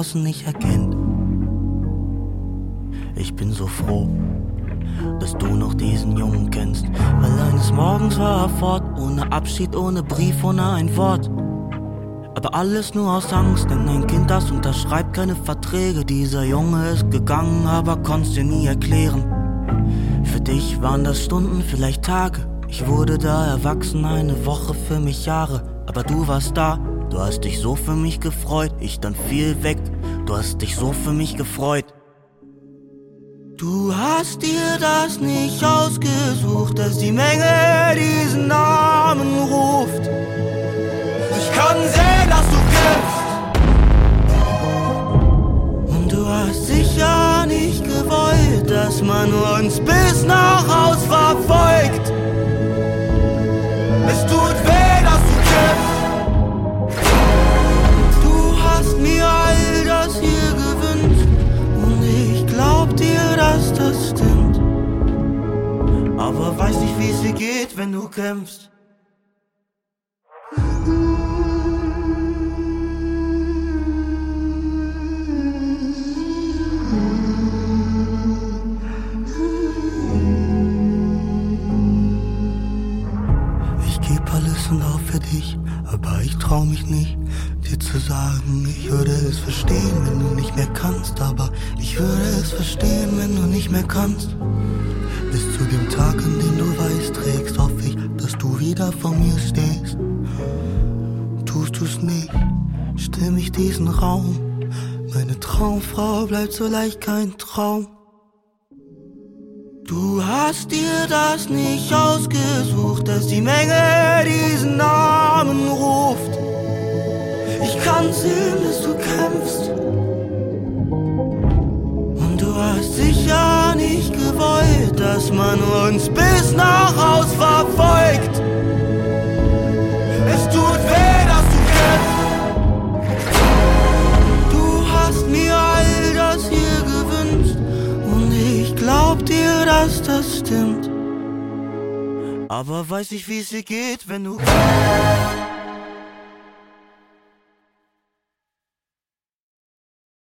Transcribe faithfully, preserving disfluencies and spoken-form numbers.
draußen nicht erkennt. Ich bin so froh, dass du noch diesen Jungen kennst, weil eines Morgens war er fort, ohne Abschied, ohne Brief, ohne ein Wort. Aber alles nur aus Angst, denn ein Kind, das unterschreibt keine Verträge. Dieser Junge ist gegangen, aber konnt's dir nie erklären. Für dich waren das Stunden, vielleicht Tage. Ich wurde da erwachsen, eine Woche, für mich Jahre. Aber du warst da, du hast dich so für mich gefreut. Ich dann viel weg, du hast dich so für mich gefreut. Du hast dir das nicht ausgesucht, dass die Menge diesen Namen ruft. Ich kann sehen, dass du kämpfst. Und du hast sicher nicht gewollt, dass man uns bis nach Haus verfolgt. Es tut weh, dass du kämpfst. Du hast mir all das hier gewünscht. Und ich glaub dir, dass das stimmt. Aber weiß nicht, wie es dir geht, wenn du kämpfst. Ich geb alles und auch für dich, aber ich trau mich nicht, dir zu sagen, ich würde es verstehen, wenn du nicht mehr kannst, aber ich würde es verstehen, wenn du nicht mehr kannst. Bis zu dem Tag, an dem du weiß trägst, hoffe ich, dass du wieder vor mir stehst. Tust du's nicht, still ich diesen Raum. Meine Traumfrau bleibt so leicht kein Traum. Du hast dir das nicht ausgesucht, dass die Menge diesen Namen ruft. Ich kann sehen, dass du kämpfst. Und du hast sicher nicht gewollt, dass man uns bis nach Haus verfolgt. Es tut weh, dass du kämpfst. Du hast mir all das hier gewünscht. Und ich glaub dir, dass das stimmt. Aber weiß nicht, wie es dir geht, wenn du kämpfst.